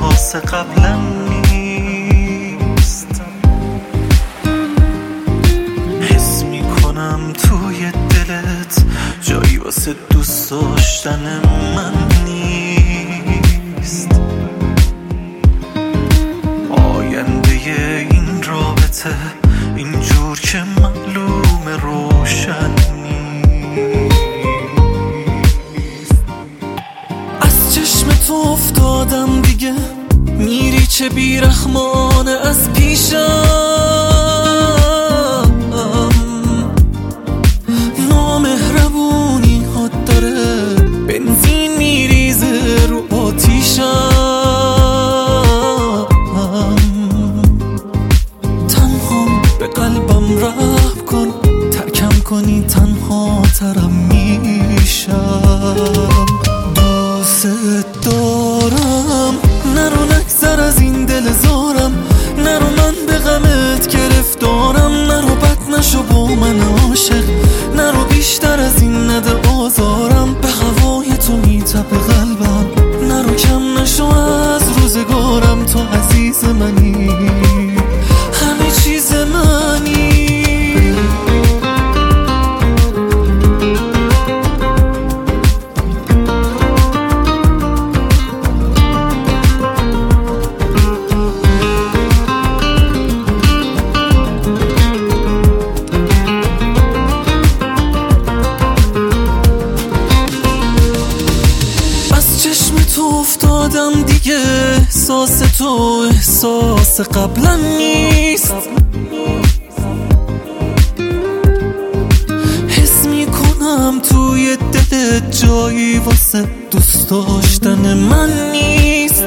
واسه قبلا نیست. حس میکنم توی دلت جایی واسه دوست داشتن من نیست. آینده این رابطه اینجور که معلوم روشن نیست. از چشم تو افتادم دیگه، میری چه بیرحمانه از پیشم. نامهربونی ها داره، بنزین میریزه رو آتیشم. تنها به قلبم رحم کن، ترکم کنی تنها ترم میشم. دوست دارم، نرو نگذر از این دل زارم، نرو من به غمت گرفتارم، نرو بد نشو با من عاشق، نرو بیشتر از این نده آزارم. به هوای تو میتپه قلبم، نرو کم نشو از روزگارم. تو عزیز منی، همه چیز منی. تو افتادم دیگه، احساس تو احساس قبلا نیست. حس میکنم توی دلت جایی واسه دوست داشتن من نیست.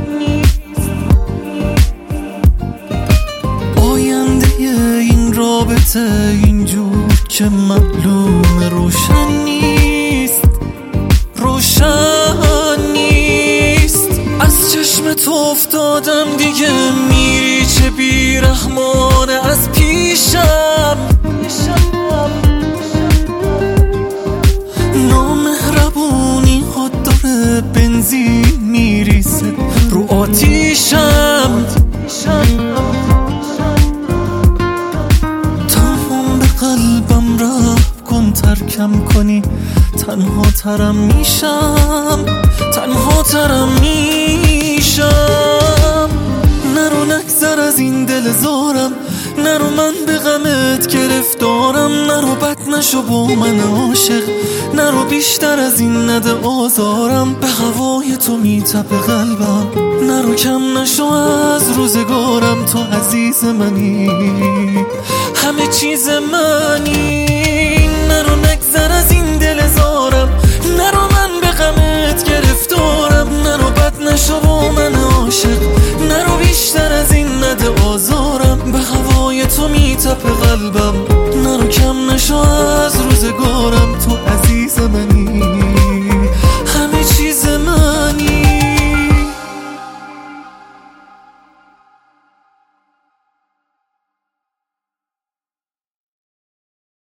آینده این رابطه اینجور که معلوم روشن نیست، روشن نیست. از چشم تو افتادم دیگه، میری چه بیرحمانه از پیشم. نامهربونی ها داره، بنزین میریزه رو آتیشم. تنها به قلبم رحم کن، ترکم کنی تنها ترم میشم، تنها ترم میشم. نرو نگذر از این دل زارم، نرو من به غمت گرفتارم، نرو بد نشو با من عاشق، نرو بیشتر از این نده آزارم. به هوای تو میتپه قلبم، نرو کم نشو از روزگارم. تو عزیز منی، همه چیز منی. نرو نگذر از این دل زارم، نرو من به غمت گرفتارم، نرو بد نشو